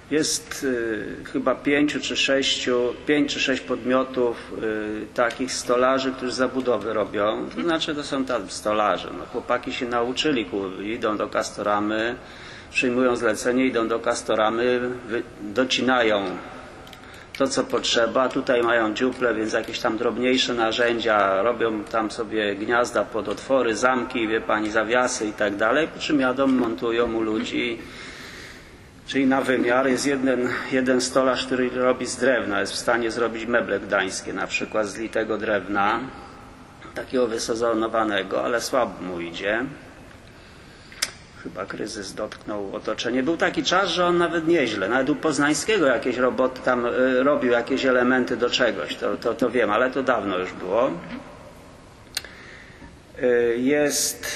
Jest chyba 5 czy 6 podmiotów takich stolarzy, którzy zabudowy robią. To znaczy to są tam stolarze. No, chłopaki się nauczyli, idą do Castoramy, przyjmują zlecenie, idą do Castoramy, docinają to, co potrzeba. Tutaj mają dziuple, więc jakieś tam drobniejsze narzędzia, robią tam sobie gniazda pod otwory, zamki, wie pani, zawiasy i tak dalej, po czym jadą, montują u ludzi. Czyli na wymiar jest jeden stolarz, który robi z drewna, jest w stanie zrobić meble gdańskie, na przykład z litego drewna, takiego wysezonowanego, ale słabo mu idzie. Chyba kryzys dotknął otoczenie. Był taki czas, że on nawet nieźle, nawet u Poznańskiego jakieś roboty tam robił, jakieś elementy do czegoś, to wiem, ale to dawno już było. Jest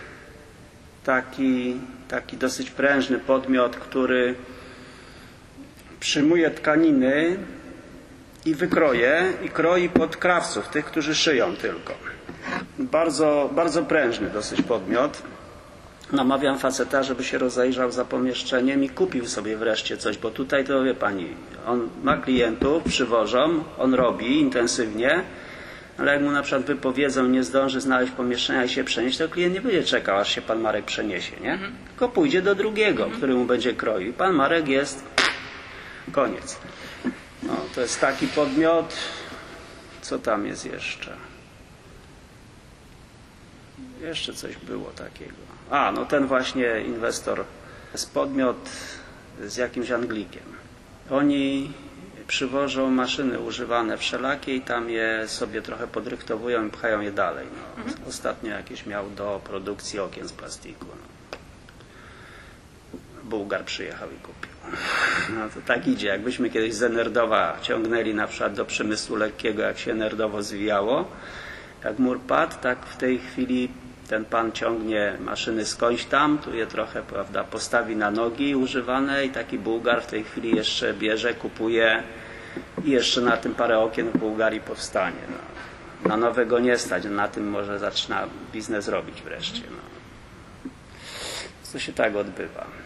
taki dosyć prężny podmiot, który przyjmuje tkaniny i wykroje i kroi pod krawców, tych, którzy szyją tylko. Bardzo, bardzo prężny dosyć podmiot. Namawiam faceta, żeby się rozejrzał za pomieszczeniem i kupił sobie wreszcie coś, bo tutaj to wie pani, on ma klientów, przywożą, on robi intensywnie, ale jak mu na przykład wypowiedzą, nie zdąży znaleźć pomieszczenia i się przenieść, to klient nie będzie czekał, aż się pan Marek przeniesie, nie? Tylko pójdzie do drugiego, który mu będzie kroił. Pan Marek jest koniec. No, to jest taki podmiot. Co tam jest jeszcze? Jeszcze coś było takiego. No ten właśnie inwestor. Jest podmiot z jakimś Anglikiem. Oni przywożą maszyny używane wszelakie i tam je sobie trochę podryktowują i pchają je dalej. No. Ostatnio jakieś miał do produkcji okien z plastiku. No. Bułgar przyjechał i kupił. No to tak idzie. Jakbyśmy kiedyś z Enerdowa ciągnęli na przykład do przemysłu lekkiego, jak się Enerdowo zwijało, jak mur padł, tak w tej chwili ten pan ciągnie maszyny skądś tam, tu je trochę, prawda, postawi na nogi używane i taki Bułgar w tej chwili jeszcze bierze, kupuje i jeszcze na tym parę okien w Bułgarii powstanie. No. Na nowego nie stać, na tym może zaczyna biznes robić wreszcie. No. To się tak odbywa.